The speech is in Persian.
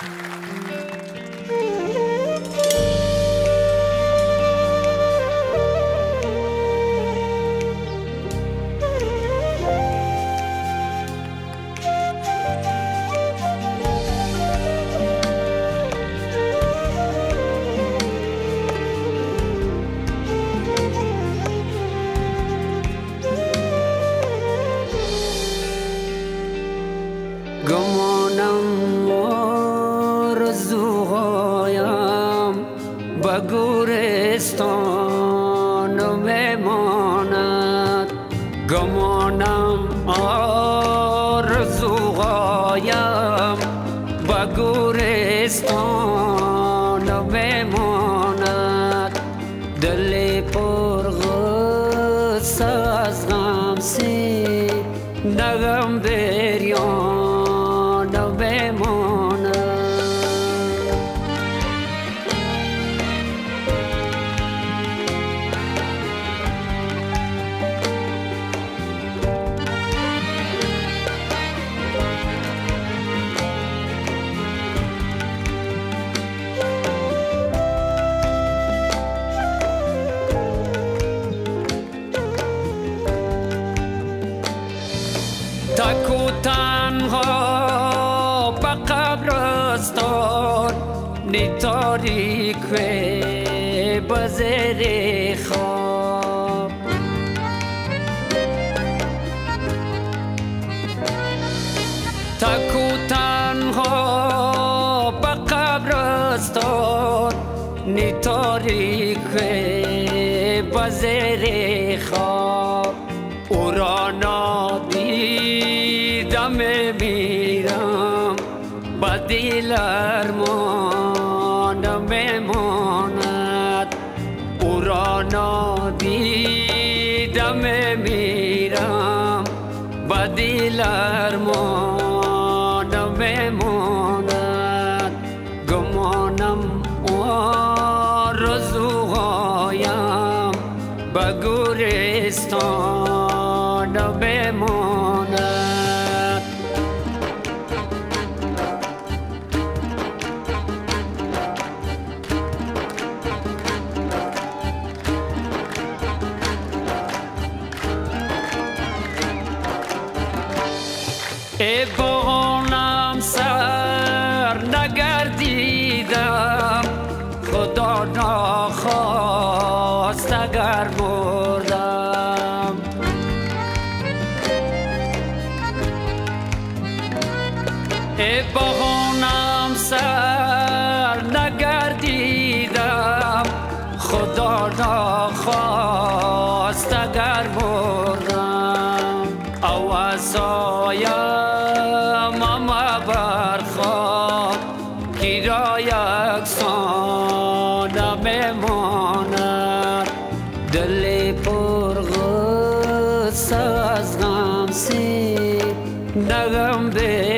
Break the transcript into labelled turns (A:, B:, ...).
A: گمانم آرزوهایم به گورستان میماند. گمانم آرزوهایم به گورستان میماند. دل پر غصه از غم سی نغم بریان بماند. تک و تنها به قبرستان نی تاریک و به زیر خواب. تک و تنها به قبرستان نی تاریک و به زیر خواب. او را نادیدم میرم به دل ارمان میماند. او را نادیدم میرم به دل ارمان میماند. گمانم آرزوهایم به گورستان بماند. ای بانم سر نگردیدم، خدا نخواست اگر مردم. ای بانم سر نگردیدم، خدا نخواست اگر مردم. او عصایم اما برخواب کی را یکسان میماند. دل پر غصه از غم سی نغم